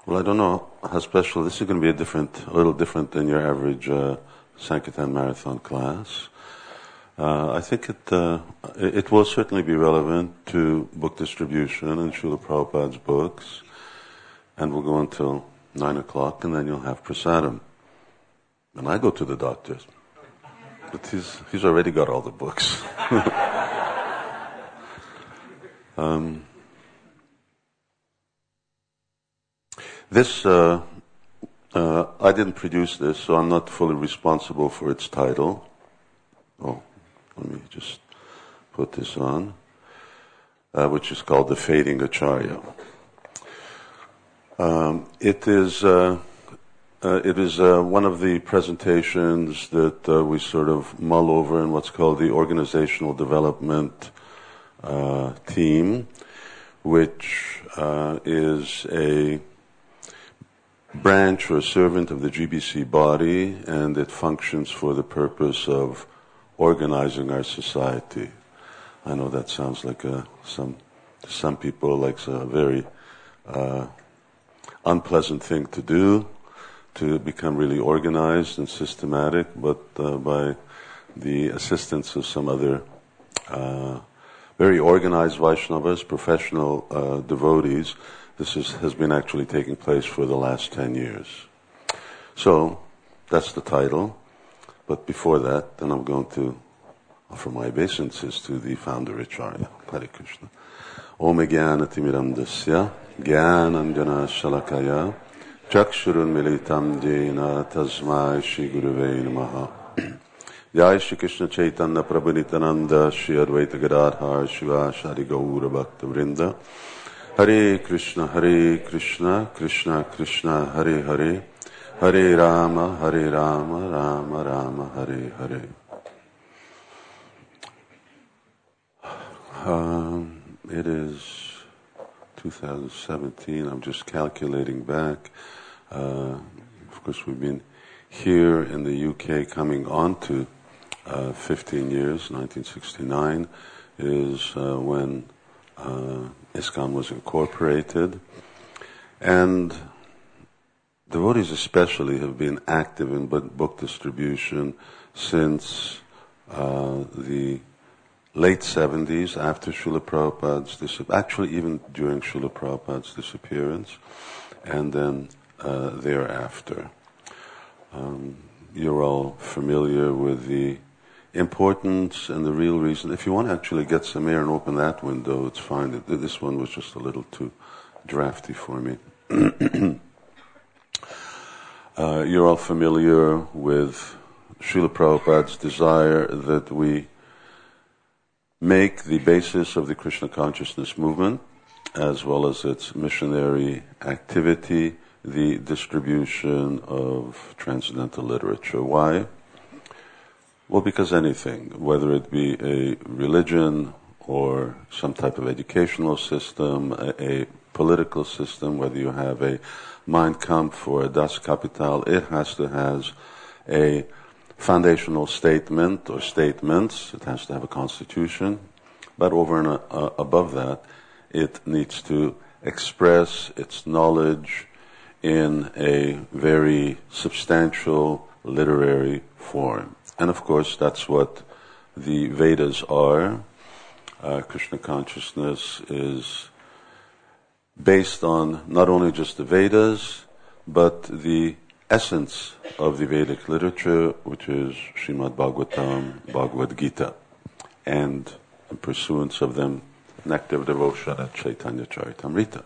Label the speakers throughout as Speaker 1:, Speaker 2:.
Speaker 1: Well, I don't know how special. This is going to be a little different than your average Sankirtan marathon class. I think it will certainly be relevant to book distribution and Srila Prabhupada's books, and we'll go until 9 o'clock, and then you'll have prasadam. And I go to the doctor's, but he's already got all the books. This, I didn't produce this, so I'm not fully responsible for its title. Oh, let me just put this on, which is called The Fading Acharya. It is one of the presentations that we sort of mull over in what's called the Organizational Development Team, which is a branch or a servant of the GBC body, and it functions for the purpose of organizing our society. I know that sounds like some people like a very unpleasant thing to do, to become really organized and systematic, but by the assistance of some other very organized Vaishnavas, professional devotees, this has been actually taking place for the last 10 years. So, that's the title. But before that, then I'm going to offer my obeisances to the founder Acharya. Hare Krishna. Om Jnana Timirandasya Jnananjana Shalakaya Chakshurun Militam Jena Tasmai Shri Gurave Namaha. Jai Shri Krishna Chaitanya Prabhu Nityananda Shri Advaita Gadadhar Shiva Shari Gaura Bhakta Vrinda. Hare Krishna, Krishna Krishna, Hare Hare, Hare Rama, Rama Rama, Hare Hare. It is 2017. I'm just calculating back. Of course, we've been here in the UK coming on to 15 years. 1969 is when ISKCON was incorporated, and devotees especially have been active in book distribution since the late 70s, after Srila Prabhupada's actually even during Srila Prabhupada's disappearance, and then thereafter. You're all familiar with the importance and the real reason. If you want to actually get some air and open that window, it's fine. This one was just a little too drafty for me. You're all familiar with Srila Prabhupada's desire that we make the basis of the Krishna consciousness movement, as well as its missionary activity, the distribution of transcendental literature. Why? Well, because anything, whether it be a religion or some type of educational system, a political system, whether you have a Mein Kampf or a Das Kapital, it has to have a foundational statement or statements. It has to have a constitution. But over and above that, it needs to express its knowledge in a very substantial literary form. And of course, that's what the Vedas are. Krishna consciousness is based on not only just the Vedas, but the essence of the Vedic literature, which is Srimad Bhagavatam, Bhagavad Gita, and in pursuance of them, Nectar of Devotion and Chaitanya Charitamrita.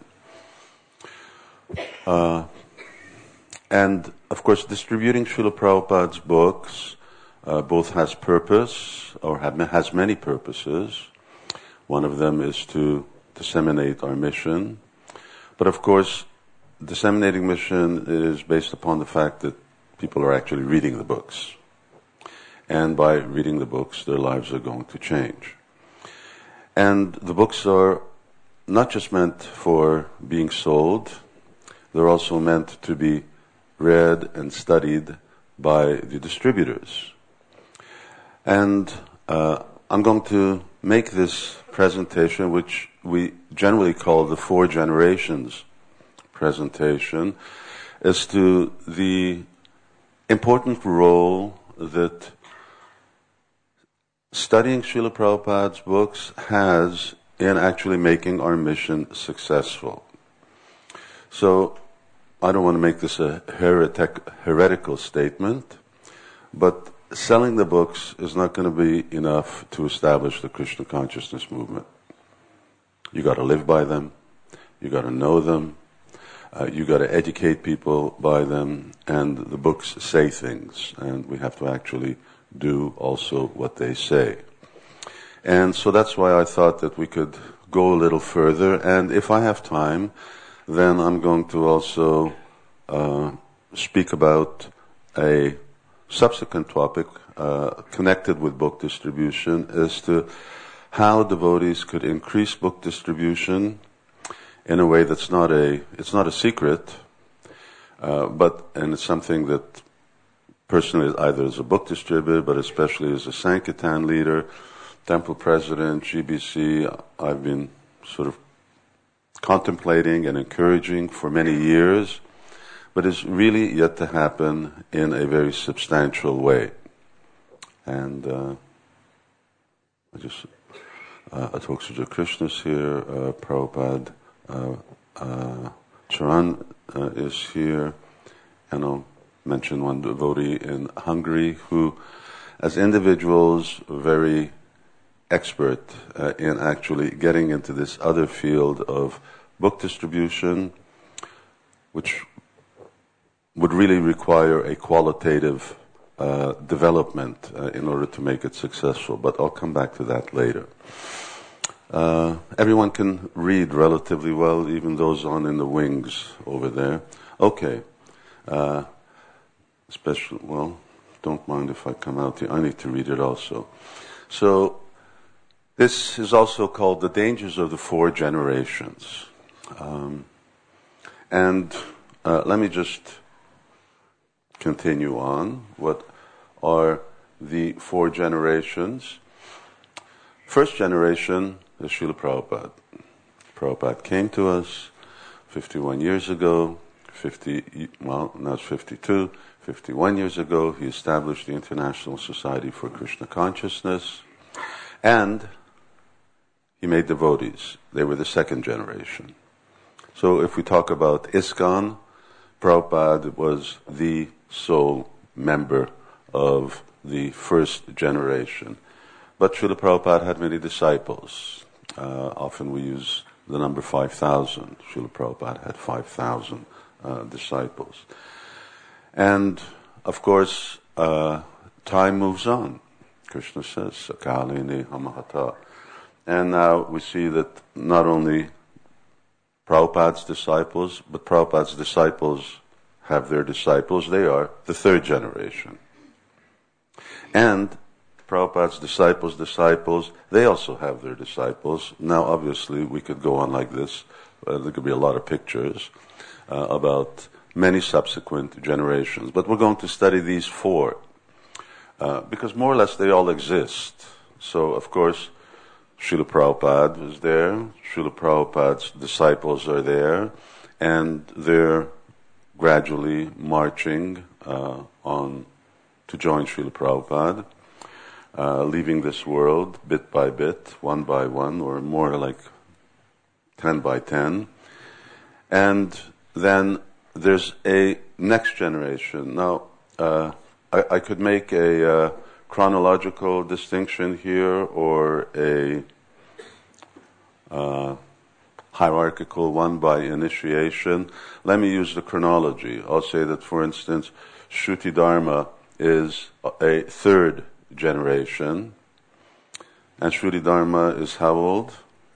Speaker 1: And of course, distributing Srila Prabhupada's books both has purpose, or has many purposes. One of them is to disseminate our mission. But of course, disseminating mission is based upon the fact that people are actually reading the books. And by reading the books, their lives are going to change. And the books are not just meant for being sold, they're also meant to be read and studied by the distributors. And I'm going to make this presentation, which we generally call the 4 generations presentation as to the important role that studying Srila Prabhupada's books has in actually making our mission successful. So, I don't want to make this a heretical statement, but selling the books is not going to be enough to establish the Krishna consciousness movement. You got to live by them, you got to know them, you got to educate people by them, and the books say things, and we have to actually do also what they say. And so that's why I thought that we could go a little further, and if I have time, then I'm going to also speak about a subsequent topic connected with book distribution as to how devotees could increase book distribution in a way that's not a secret, and it's something that personally, either as a book distributor, but especially as a Sankirtan leader, temple president, GBC, I've been sort of contemplating and encouraging for many years, but is really yet to happen in a very substantial way. And Atok Suja Krishna's here, Prabhupada Charan is here, and I'll mention one devotee in Hungary who, as individuals, are very expert in actually getting into this other field of book distribution, which would really require a qualitative development in order to make it successful. But I'll come back to that later. Everyone can read relatively well, even those on in the wings over there. Okay. Don't mind if I come out here. I need to read it also. So, this is also called The Dangers of the Four Generations. Let me just continue on. What are the four generations? First generation is Srila Prabhupada. Prabhupada came to us 51 years ago, now it's 52, 51 years ago. He established the International Society for Krishna Consciousness, and he made devotees. They were the second generation. So if we talk about ISKCON, Prabhupada was the sole member of the first generation. But Srila Prabhupada had many disciples. Often we use the number 5,000. Srila Prabhupada had 5,000 disciples. And, of course, time moves on. Krishna says, Sakalini Hamahata. And now we see that not only Prabhupada's disciples, but Prabhupada's disciples have their disciples. They are the third generation. And Prabhupada's disciples, they also have their disciples. Now, obviously, we could go on like this. There could be a lot of pictures about many subsequent generations. But we're going to study these four, because more or less they all exist. So, of course, Srila Prabhupada is there, Srila Prabhupada's disciples are there, and they're gradually marching on to join Srila Prabhupada, leaving this world bit by bit, one by one, or more like 10 by 10. And then there's a next generation. Now, I could make a chronological distinction here, or a hierarchical one by initiation. Let me use the chronology. I'll say that, for instance, Shruti Dharma is a third generation, and Shruti Dharma is how old?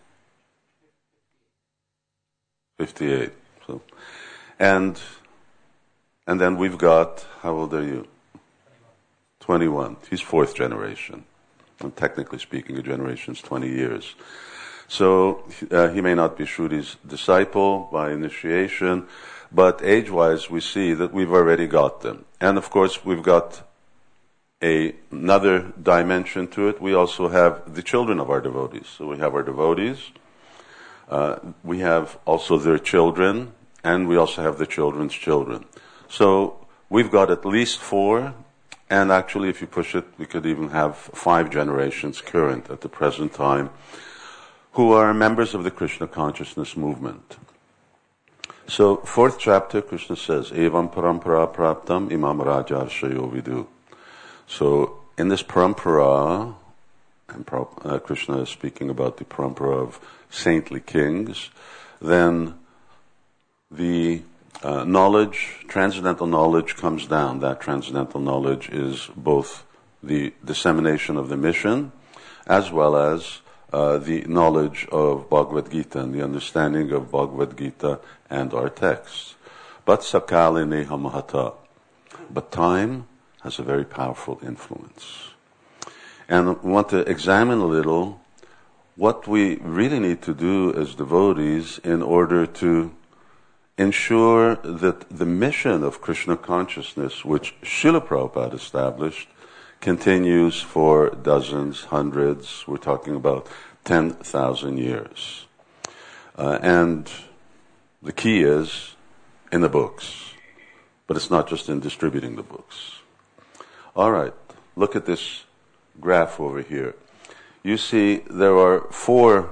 Speaker 1: 58. So, and then we've got, how old are you? 21. He's fourth generation. And technically speaking, a generation is 20 years. So he may not be Shruti's disciple by initiation, but age-wise we see that we've already got them. And of course we've got another dimension to it. We also have the children of our devotees. So we have our devotees, we have also their children, and we also have the children's children. So we've got at least 4, and actually if you push it, we could even have 5 generations current at the present time, who are members of the Krishna consciousness movement. So, 4th chapter, Krishna says, Evam parampara praptam imam raja shayo vidu. So, in this parampara, and Krishna is speaking about the parampara of saintly kings, then the knowledge, transcendental knowledge comes down. That transcendental knowledge is both the dissemination of the mission, as well as the knowledge of Bhagavad Gita and the understanding of Bhagavad Gita and our texts. But sakale neha mahata. But time has a very powerful influence. And we want to examine a little what we really need to do as devotees in order to ensure that the mission of Krishna consciousness, which Srila Prabhupada established, continues for dozens, hundreds, we're talking about 10,000 years. And the key is in the books. But it's not just in distributing the books. All right, look at this graph over here. You see there are 4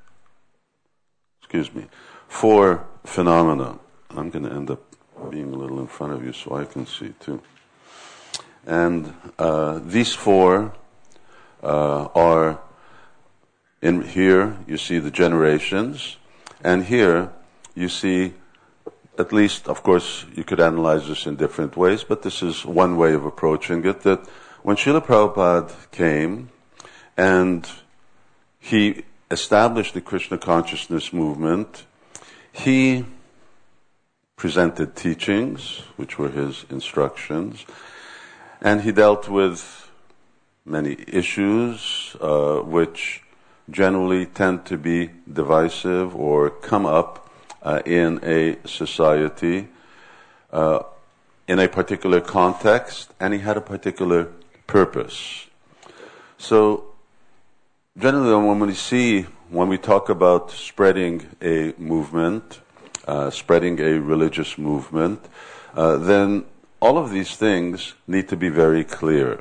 Speaker 1: phenomena. I'm going to end up being a little in front of you so I can see too. And these 4 are in here. You see the generations, and here you see, at least, of course, you could analyze this in different ways, but this is one way of approaching it, that when Srila Prabhupada came and he established the Krishna consciousness movement, he presented teachings, which were his instructions, and he dealt with many issues which generally tend to be divisive or come up in a society in a particular context, and he had a particular purpose. So generally when we talk about spreading a movement, spreading a religious movement, then all of these things need to be very clear.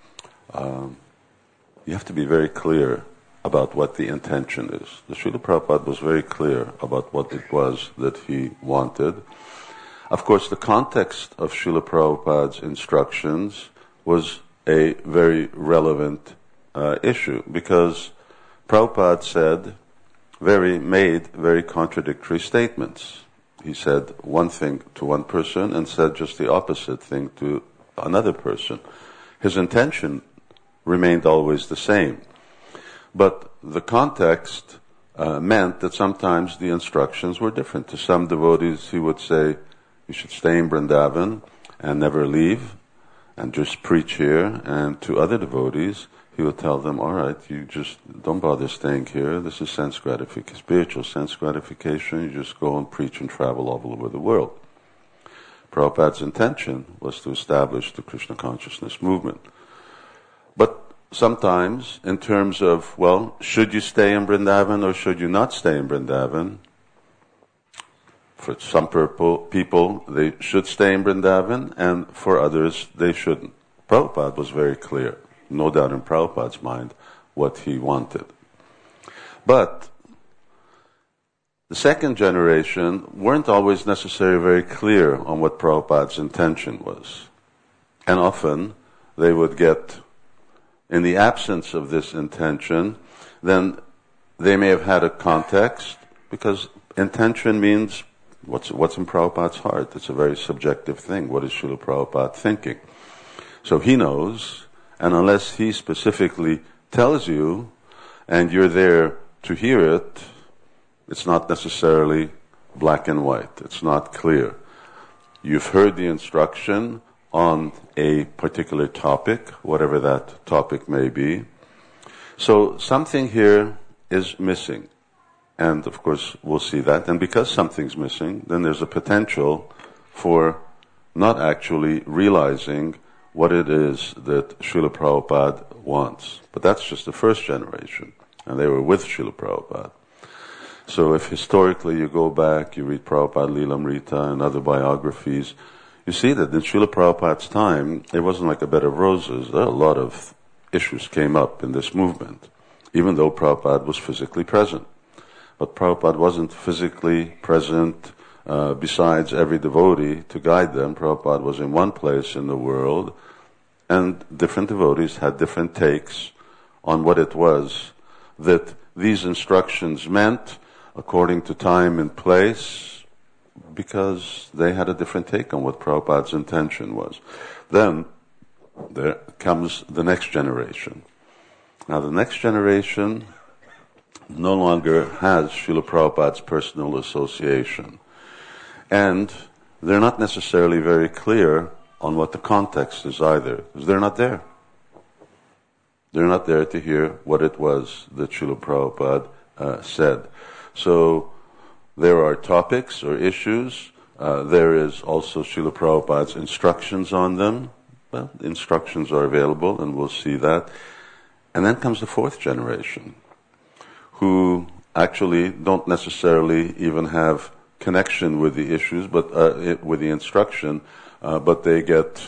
Speaker 1: You have to be very clear about what the intention is. The Srila Prabhupada was very clear about what it was that he wanted. Of course, the context of Srila Prabhupada's instructions was a very relevant issue, because Prabhupada made very contradictory statements. He said one thing to one person and said just the opposite thing to another person. His intention remained always the same. But the context meant that sometimes the instructions were different. To some devotees he would say, you should stay in Vrindavan and never leave and just preach here. And to other devotees he would tell them, all right, you just don't bother staying here. This is sense gratification, spiritual sense gratification. You just go and preach and travel all over the world. Prabhupada's intention was to establish the Krishna consciousness movement. But sometimes, in terms of, well, should you stay in Vrindavan or should you not stay in Vrindavan? For some people, they should stay in Vrindavan, and for others, they shouldn't. Prabhupada was very clear, no doubt in Prabhupada's mind, what he wanted. But the second generation weren't always necessarily very clear on what Prabhupada's intention was. And often, they would get, in the absence of this intention, then they may have had a context, because intention means what's in Prabhupada's heart. It's a very subjective thing. What is Srila Prabhupada thinking? So he knows, and unless he specifically tells you, and you're there to hear it, it's not necessarily black and white. It's not clear. You've heard the instruction on a particular topic, whatever that topic may be. So something here is missing. And of course we'll see that. And because something's missing, then there's a potential for not actually realizing what it is that Srila Prabhupada wants. But that's just the first generation. And they were with Srila Prabhupada. So if historically you go back, you read Prabhupada Lilamrita and other biographies, you see that in Srila Prabhupada's time, it wasn't like a bed of roses. There are a lot of issues came up in this movement, even though Prabhupada was physically present. But Prabhupada wasn't physically present besides every devotee to guide them. Prabhupada was in one place in the world, and different devotees had different takes on what it was that these instructions meant according to time and place, because they had a different take on what Prabhupada's intention was. Then there comes the next generation. Now the next generation no longer has Srila Prabhupada's personal association. And they're not necessarily very clear on what the context is either, because they're not there. They're not there to hear what it was that Srila Prabhupada said. So there are topics or issues. There is also Srila Prabhupada's instructions on them. Well, the instructions are available, and we'll see that. And then comes the fourth generation, who actually don't necessarily even have connection with the issues, but with the instruction, but they get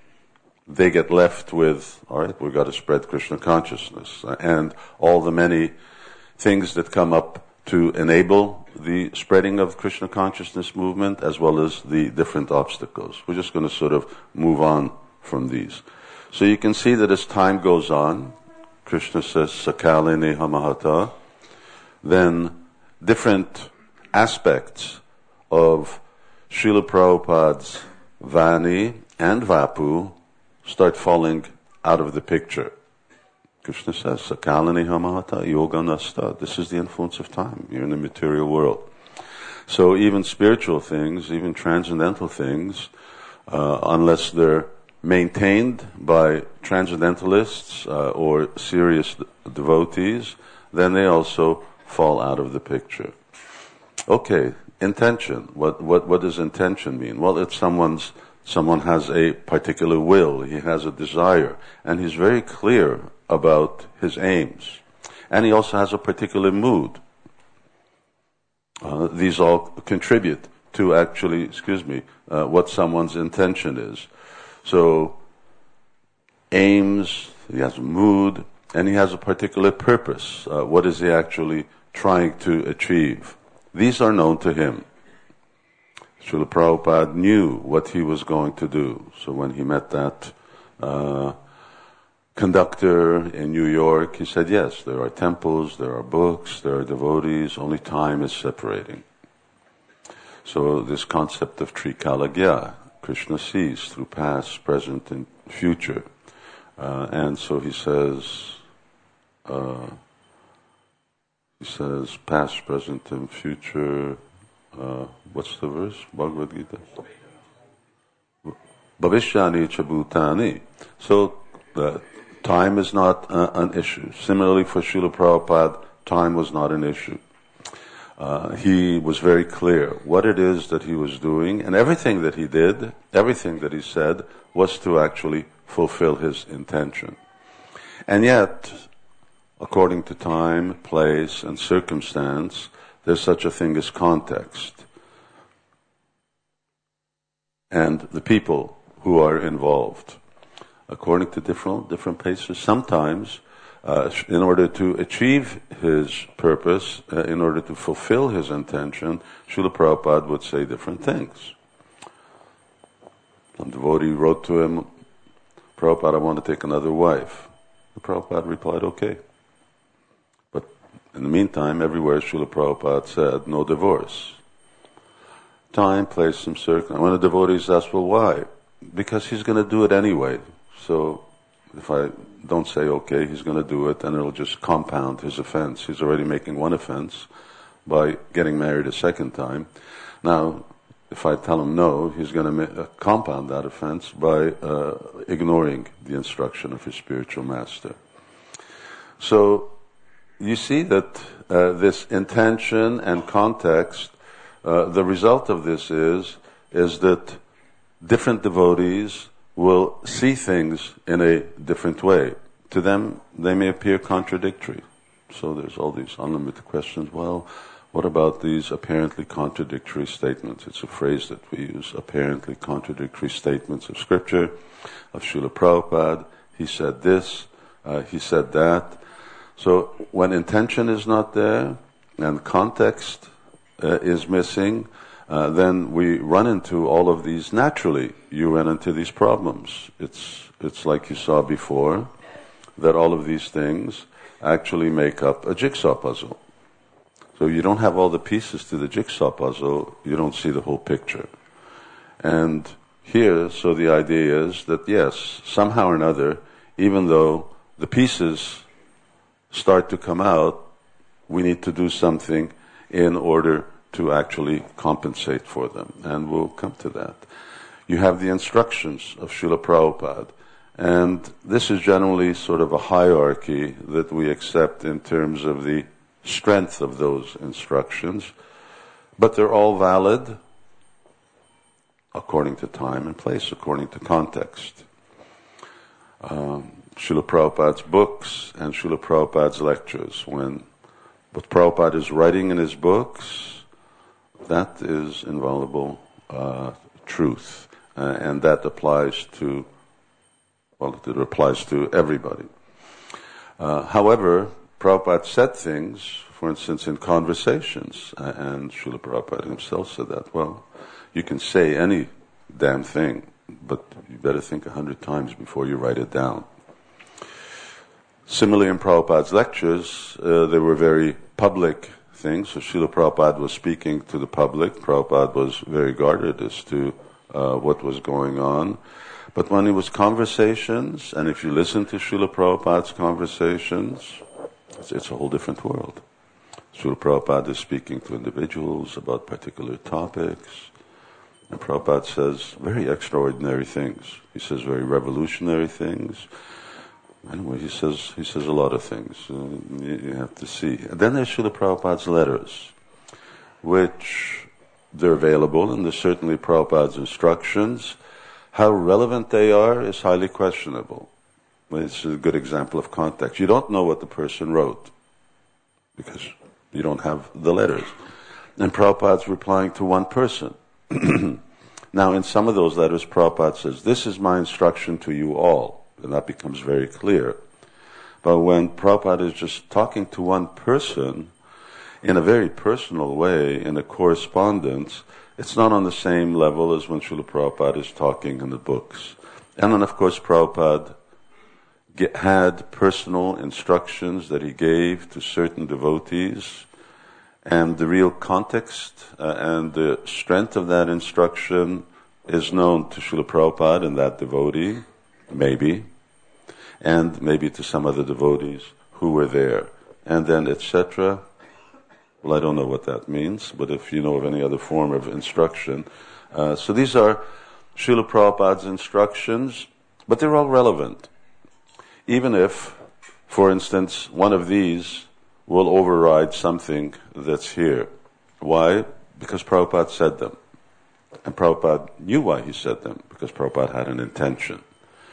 Speaker 1: left with, all right, we've got to spread Krishna consciousness, and all the many things that come up to enable the spreading of Krishna consciousness movement, as well as the different obstacles. We're just going to sort of move on from these. So you can see that as time goes on, Krishna says, Sakale Neha Mahata, then different aspects of Srila Prabhupada's Vani and Vapu start falling out of the picture. Krishna says, Sakala Neha Mahata Yoga Nasta. This is the influence of time. You're in the material world. So even spiritual things, even transcendental things, unless they're maintained by transcendentalists or serious devotees, then they also fall out of the picture. Okay, intention. What does intention mean? Well, it's someone has a particular will, he has a desire, and he's very clear about his aims. And he also has a particular mood. These all contribute to actually, what someone's intention is. So, aims, he has a mood, and he has a particular purpose. What is he actually trying to achieve? These are known to him. Srila Prabhupada knew what he was going to do. So when he met that conductor in New York, he said, yes, there are temples, there are books, there are devotees, only time is separating. So this concept of Trikalagya, Krishna sees through past, present, and future. And so he says, past, present, and future. What's the verse? Bhagavad Gita. Bhavishyani cha bhutani. So time is not an issue. Similarly for Srila Prabhupada, time was not an issue. He was very clear what it is that he was doing, and everything that he did, everything that he said, was to actually fulfill his intention. And yet, according to time, place, and circumstance, there's such a thing as context. And the people who are involved, according to different places, sometimes, in order to achieve his purpose, in order to fulfill his intention, Srila Prabhupada would say different things. Some devotee wrote to him, Prabhupada, I want to take another wife. The Prabhupada replied, okay. But in the meantime, everywhere Srila Prabhupada said, no divorce. Time, place, some circumstance. When the devotees asked, well, why? Because he's going to do it anyway. So if I don't say okay, he's going to do it, and it'll just compound his offense. He's already making one offense by getting married a second time. Now, if I tell him no, he's going to compound that offense by ignoring the instruction of his spiritual master. So you see that this intention and context, the result of this is that different devotees will see things in a different way. To them, they may appear contradictory. So there's all these unlimited questions. Well, What about these apparently contradictory statements? It's a phrase that we use, apparently contradictory statements of Scripture, of Srila Prabhupada. He said this, he said that. So when intention is not there and context is missing, then we run into all of these naturally. You run into these problems. It's like you saw before, that all of these things actually make up a jigsaw puzzle. So you don't have all the pieces to the jigsaw puzzle, you don't see the whole picture. And here, so the idea is that yes, somehow or another, even though the pieces start to come out, we need to do something in order to actually compensate for them. And we'll come to that. You have the instructions of Srila Prabhupada. And this is generally sort of a hierarchy that we accept in terms of the strength of those instructions, but they're all valid according to time and place, according to context. Srila Prabhupada's books and Srila Prabhupada's lectures, when what Prabhupada is writing in his books, that is inviolable truth, and that applies to, well, it applies to everybody. However, Prabhupada said things, for instance, in conversations, and Srila Prabhupada himself said that, well, you can say any damn thing, but you better think 100 times before you write it down. Similarly, in Prabhupada's lectures, they were very public things. So Srila Prabhupada was speaking to the public. Prabhupada was very guarded as to what was going on. But when it was conversations, and if you listen to Srila Prabhupada's conversations, it's a whole different world. Srila Prabhupada is speaking to individuals about particular topics, and Prabhupada says very extraordinary things. He says very revolutionary things. Anyway, he says a lot of things. You have to see. And then there's Srila Prabhupada's letters, which they're available, and there's certainly Prabhupada's instructions. How relevant they are is highly questionable. It's a good example of context. You don't know what the person wrote because you don't have the letters. And Prabhupada's replying to one person. Now, in some of those letters, Prabhupada says, this is my instruction to you all. And that becomes very clear. But when Prabhupada is just talking to one person in a very personal way, in a correspondence, it's not on the same level as when Srila Prabhupada is talking in the books. And then, of course, Prabhupada had personal instructions that he gave to certain devotees, and the real context and the strength of that instruction is known to Srila Prabhupada and that devotee, maybe, and maybe to some other devotees who were there. And then, etc. Well, I don't know what that means, but if you know of any other form of instruction. So these are Srila Prabhupada's instructions, but they're all relevant. Even if, for instance, one of these will override something that's here. Why? Because Prabhupada said them. And Prabhupada knew why he said them, because Prabhupada had an intention.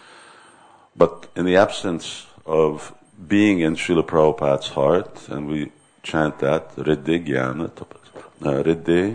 Speaker 1: But in the absence of being in Srila Prabhupada's heart, and we chant that, Riddhi Jnana, Riddhi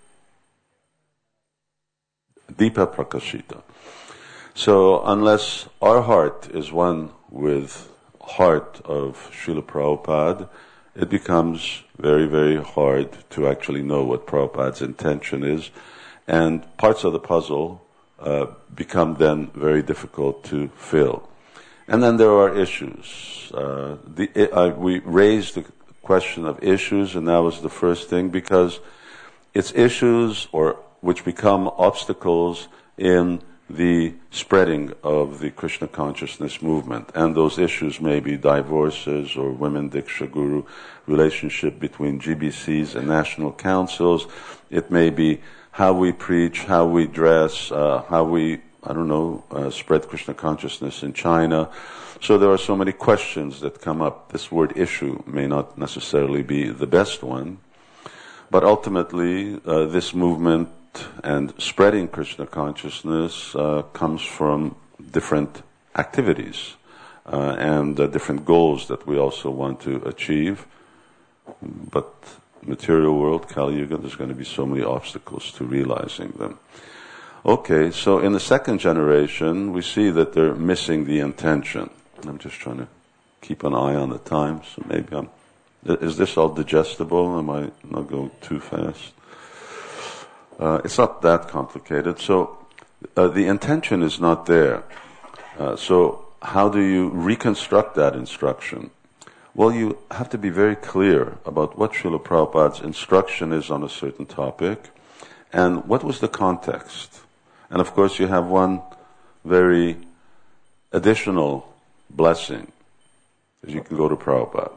Speaker 1: Deepa Prakashita. So unless our heart is one with heart of Srila Prabhupada, it becomes very, very hard to actually know what Prabhupada's intention is, and parts of the puzzle become then very difficult to fill. And then there are issues. We raised the question of issues, and that was the first thing, because it's issues which become obstacles in the spreading of the Krishna consciousness movement. And those issues may be divorces or women Diksha Guru, relationship between GBCs and national councils. It may be how we preach, how we dress, how we, spread Krishna consciousness in China. So there are so many questions that come up. This word issue may not necessarily be the best one, but ultimately this movement and spreading Krishna consciousness comes from different activities and different goals that we also want to achieve. But material world, Kali Yuga, there's going to be so many obstacles to realizing them. Okay, so in the second generation, we see that they're missing the intention. I'm just trying to keep an eye on the time, so maybe is this all digestible? Am I not going too fast? It's not that complicated. So the intention is not there. So how do you reconstruct that instruction? Well, you have to be very clear about what Srila Prabhupada's instruction is on a certain topic and what was the context. And of course you have one very additional blessing, is you can go to Prabhupada.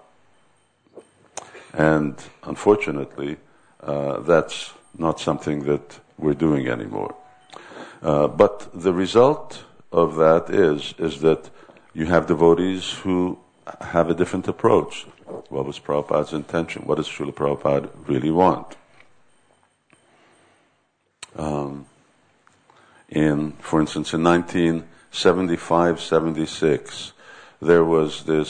Speaker 1: And unfortunately, that's not something that we're doing anymore. But the result of that is that you have devotees who have a different approach. What was Prabhupada's intention? What does Srila Prabhupada really want? For instance, in 1975-76, there was a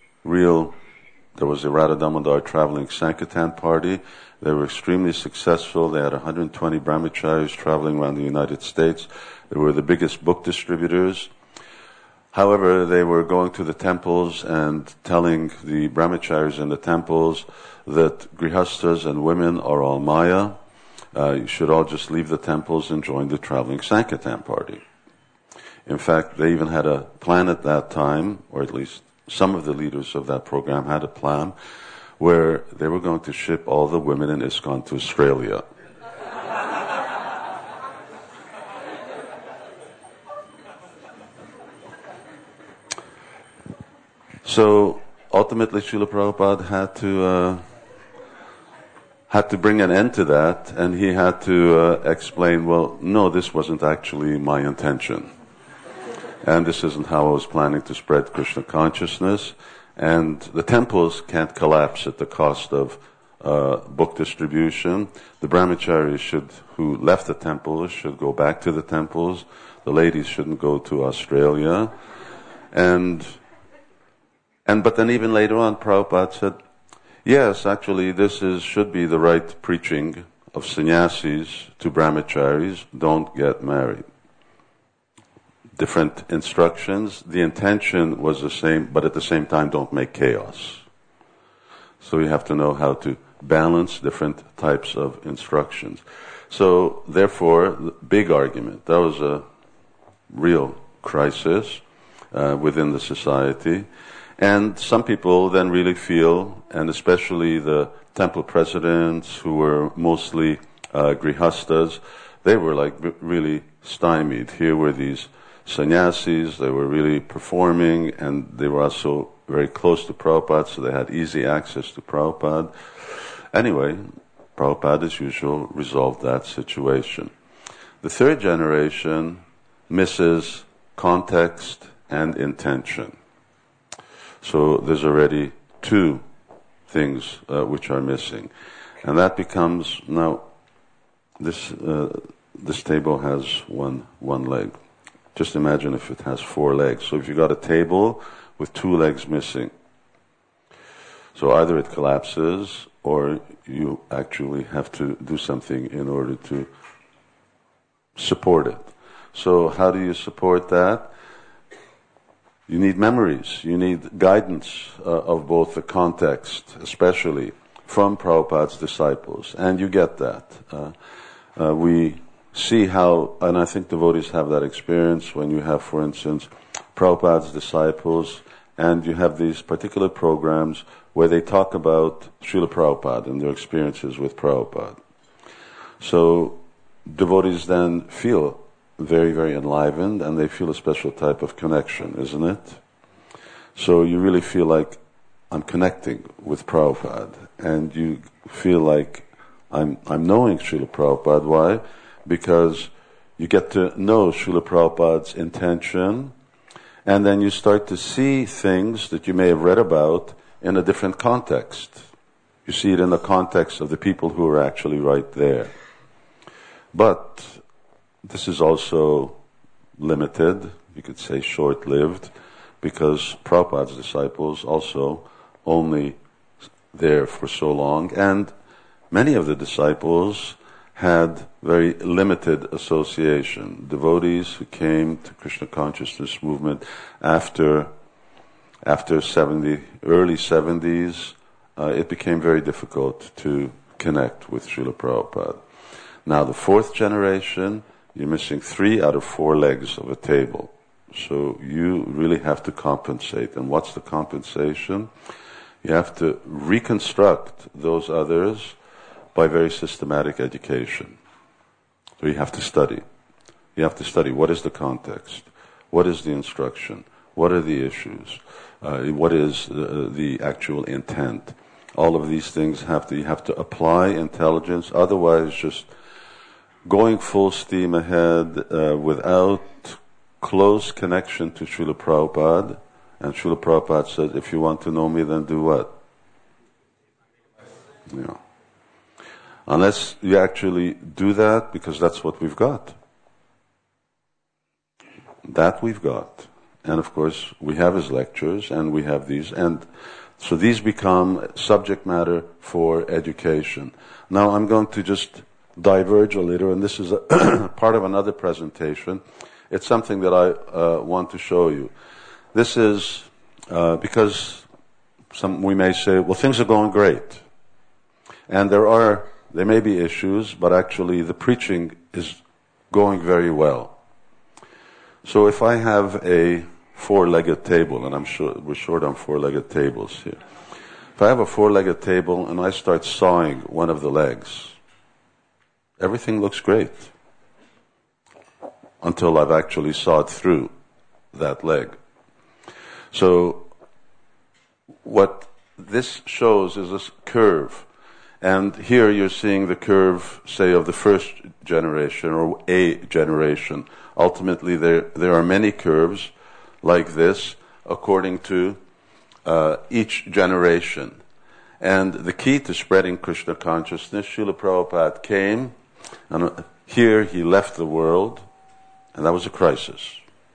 Speaker 1: Radha Damodar traveling Sankirtan party. They were extremely successful. They had 120 brahmacharis traveling around the United States. They were the biggest book distributors. However, they were going to the temples and telling the brahmacharis in the temples that grihastas and women are all maya. You should all just leave the temples and join the traveling Sankirtan party. In fact, they even had a plan at that time, or at least some of the leaders of that program had a plan, where they were going to ship all the women in ISKCON to Australia. So ultimately, Srila Prabhupada had to bring an end to that, and he had to explain, well, no, this wasn't actually my intention. And this isn't how I was planning to spread Krishna consciousness. And the temples can't collapse at the cost of book distribution. The brahmacharis who left the temples should go back to the temples. The ladies shouldn't go to Australia. But then even later on, Prabhupada said, yes, actually, should be the right preaching of sannyasis to brahmacharis. Don't get married. Different instructions. The intention was the same, but at the same time, don't make chaos. So you have to know how to balance different types of instructions. So therefore, the big argument. That was a real crisis within the society. And some people then really feel, and especially the temple presidents who were mostly grihastas, they were like really stymied. Here were these sannyasis, they were really performing, and they were also very close to Prabhupada, so they had easy access to Prabhupada. Anyway, Prabhupada, as usual, resolved that situation. The third generation misses context and intention. So there's already two things which are missing. And that becomes, now, this table has one leg. Just imagine if it has 4 legs. So if you got a table with 2 legs missing, so either it collapses or you actually have to do something in order to support it. So how do you support that? You need memories, you need guidance of both the context, especially from Prabhupada's disciples, and you get that. We see how, and I think devotees have that experience when you have, for instance, Prabhupada's disciples, and you have these particular programs where they talk about Srila Prabhupada and their experiences with Prabhupada. So devotees then feel very, very enlivened, and they feel a special type of connection, isn't it? So you really feel like I'm connecting with Prabhupada, and you feel like I'm knowing Srila Prabhupada. Why? Because you get to know Srila Prabhupada's intention, and then you start to see things that you may have read about in a different context. You see it in the context of the people who are actually right there. But this is also limited, you could say short-lived, because Prabhupada's disciples also only there for so long, and many of the disciples had very limited association. Devotees who came to Krishna consciousness movement after early 70s, it became very difficult to connect with Srila Prabhupada. Now the fourth generation, you're missing 3 out of 4 legs of a table. So you really have to compensate. And what's the compensation? You have to reconstruct those others by very systematic education. So you have to study. You have to study what is the context, what is the instruction, what are the issues, what is the actual intent. All of these things you have to apply intelligence, otherwise just going full steam ahead without close connection to Srila Prabhupada. And Srila Prabhupada said, if you want to know me, then do what? Yeah. Unless you actually do that, because that's what we've got. That we've got. And of course, we have his lectures, and we have these. And so these become subject matter for education. Now I'm going to just diverge a little, and this is part of another presentation. It's something that I want to show you. This is because we may say, well, things are going great. And there may be issues, but actually the preaching is going very well. So if I have a 4-legged table, and I'm sure we're short on 4-legged tables here. If I have a 4-legged table and I start sawing one of the legs, everything looks great until I've actually sawed through that leg. So what this shows is this curve. And here you're seeing the curve, say, of the first generation or a generation. Ultimately, there are many curves like this according to each generation. And the key to spreading Krishna consciousness, Srila Prabhupada came, and here he left the world, and that was a crisis.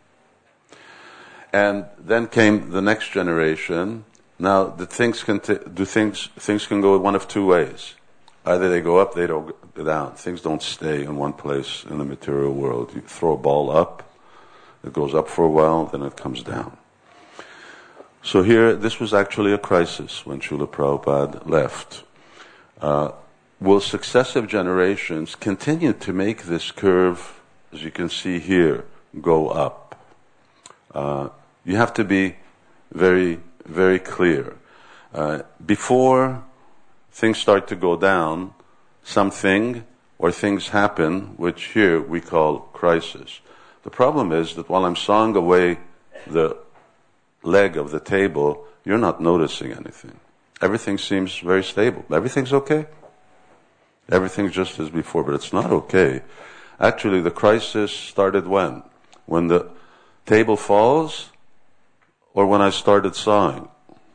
Speaker 1: And then came the next generation. Now, things can go one of 2 ways. Either they go up, they don't go down. Things don't stay in one place in the material world. You throw a ball up, it goes up for a while, then it comes down. So here, this was actually a crisis when Srila Prabhupada left. Will successive generations continue to make this curve, as you can see here, go up? You have to be very, very clear. Before things start to go down, something or things happen, which here we call crisis. The problem is that while I'm sawing away the leg of the table, you're not noticing anything. Everything seems very stable. Everything's okay. Everything's just as before, but it's not okay. Actually, the crisis started when? When the table falls, or when I started sawing?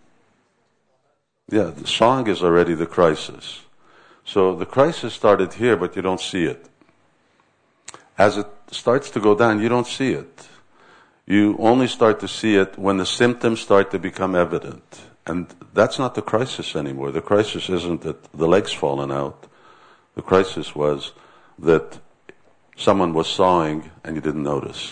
Speaker 1: Yeah, the sawing is already the crisis. So the crisis started here, but you don't see it. As it starts to go down, you don't see it. You only start to see it when the symptoms start to become evident. And that's not the crisis anymore. The crisis isn't that the leg's fallen out. The crisis was that someone was sawing and you didn't notice.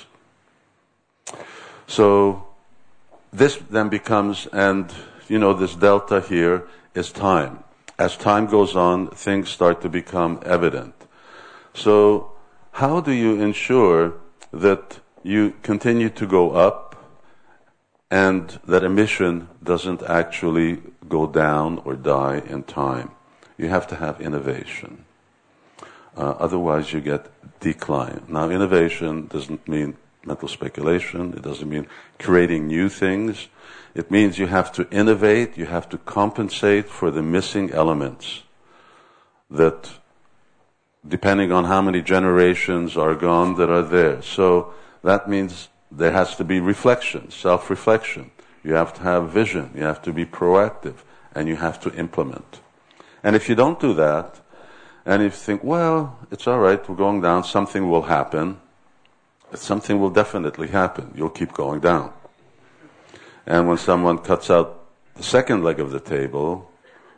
Speaker 1: So this then becomes, and this delta here is time. As time goes on, things start to become evident. So how do you ensure that you continue to go up and that emission doesn't actually go down or die in time? You have to have innovation. Otherwise you get decline. Now innovation doesn't mean mental speculation. It doesn't mean creating new things. It means you have to innovate, you have to compensate for the missing elements that, depending on how many generations are gone, that are there. So that means there has to be reflection, self-reflection. You have to have vision, you have to be proactive, and you have to implement. And if you don't do that, and if you think, well, it's all right, we're going down, something will happen, something will definitely happen. You'll keep going down. And when someone cuts out the second leg of the table,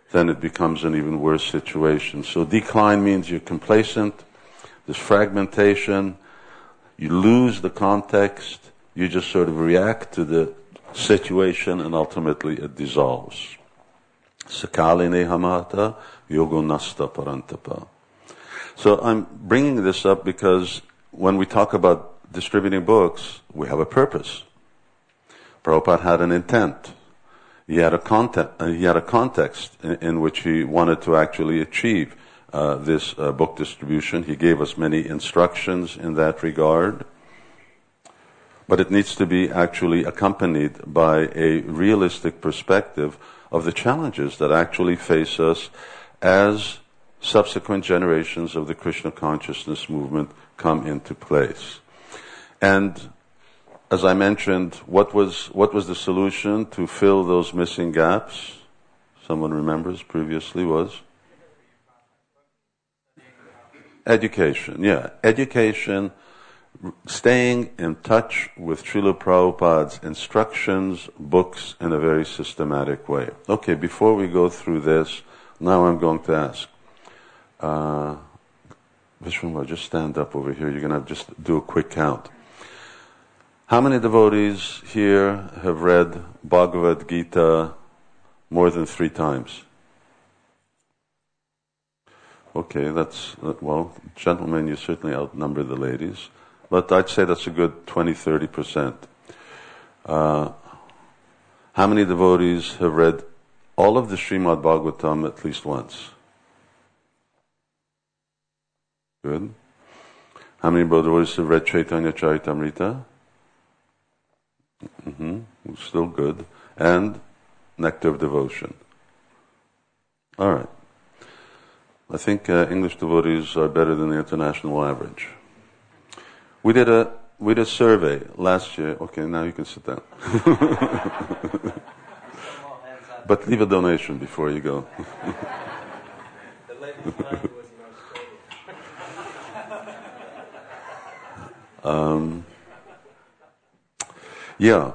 Speaker 1: then it becomes an even worse situation. So decline means you're complacent, there's fragmentation, you lose the context, you just sort of react to the situation, and ultimately it dissolves. Sakaline hamata yogo nasta parantapa. So I'm bringing this up because when we talk about distributing books, we have a purpose. Prabhupada had an intent. He had a context in which he wanted to actually achieve this book distribution. He gave us many instructions in that regard. But it needs to be actually accompanied by a realistic perspective of the challenges that actually face us as subsequent generations of the Krishna consciousness movement come into place. And as I mentioned, what was the solution to fill those missing gaps? Someone remembers previously was? Education, yeah. Education, staying in touch with Srila Prabhupada's instructions, books, in a very systematic way. Okay, before we go through this, now I'm going to ask. Vishwambar, just stand up over here. You're going to just do a quick count. How many devotees here have read Bhagavad Gita more than 3 times? Okay, that's, well, gentlemen, you certainly outnumber the ladies. But I'd say that's a good 20-30%. How many devotees have read all of the Srimad Bhagavatam at least once? Good. How many devotees have read Chaitanya Charitamrita? Still good. And Nectar of Devotion. All right. I think English devotees are better than the international average. We did a survey last year. Okay, now you can sit down. But leave a donation before you go.
Speaker 2: The latest value was in Australia.
Speaker 1: Yeah.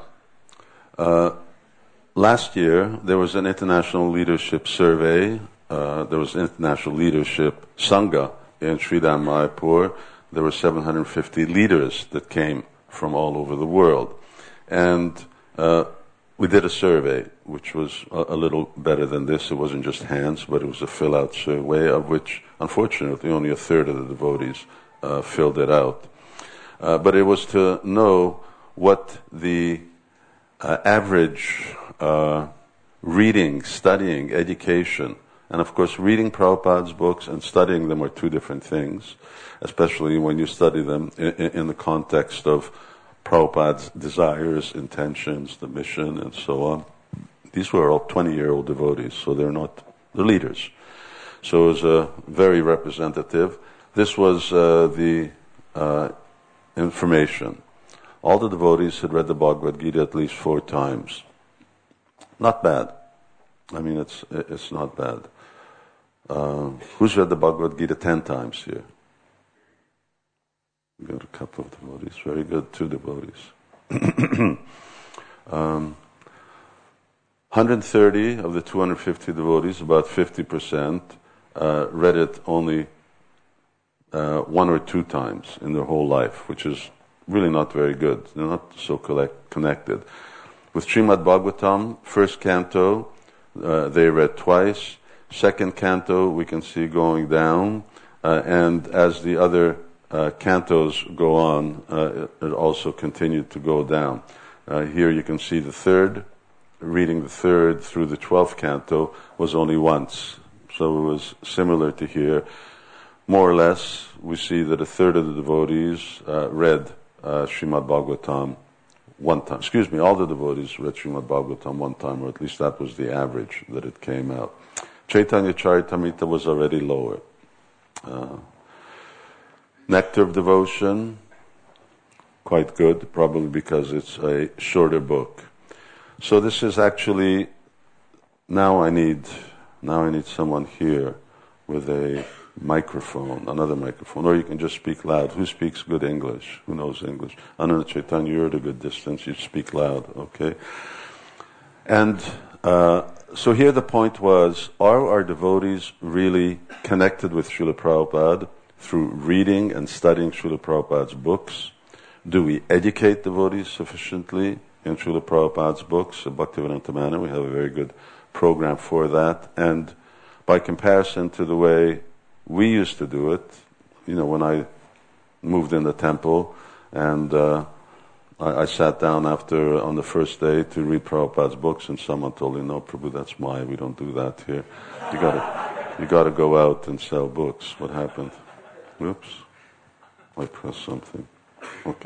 Speaker 1: Last year, there was an international leadership survey. There was international leadership Sangha in Sridham Mayapur. There were 750 leaders that came from all over the world. And we did a survey, which was a little better than this. It wasn't just hands, but it was a fill-out survey, of which, unfortunately, only a third of the devotees filled it out. But it was to know what the average reading, studying, education, and of course reading Prabhupada's books and studying them are 2 different things, especially when you study them in the context of Prabhupada's desires, intentions, the mission, and so on. These were all 20-year-old devotees, so they're leaders. So it was very representative. This was the information. All the devotees had read the Bhagavad Gita at least 4 times. Not bad. I mean, it's not bad. Who's read the Bhagavad Gita 10 times here? We got a couple of devotees. Very good, 2 devotees. 130 of the 250 devotees, about 50%, read it only 1 or 2 times in their whole life, which is really not very good. They're not so connected. With Srimad Bhagavatam, first canto, they read twice. Second canto, we can see going down. And as the other cantos go on, it also continued to go down. Here you can see the third. Reading the third through the 12th canto was only once. So it was similar to here. More or less, we see that a third of the devotees read Srimad Bhagavatam 1 time. All the devotees read Srimad Bhagavatam 1 time, or at least that was the average that it came out. Chaitanya Charitamrita was already lower. Nectar of Devotion, quite good, probably because it's a shorter book. So this is actually, now I need someone here with a microphone, another microphone, or you can just speak loud. Who speaks good English? Who knows English? Ananda Chaitanya, you're at a good distance, you speak loud, okay? And So here the point was, are our devotees really connected with Srila Prabhupada through reading and studying Srila Prabhupada's books? Do we educate devotees sufficiently in Srila Prabhupada's books? At Bhaktivedanta Manor, we have a very good program for that. And by comparison to the way we used to do it, when I moved in the temple and I sat down on the first day to read Prabhupada's books, and someone told me, "No, Prabhu, that's Maya. We don't do that here. You gotta go out and sell books." What happened? Oops, I pressed something. Okay.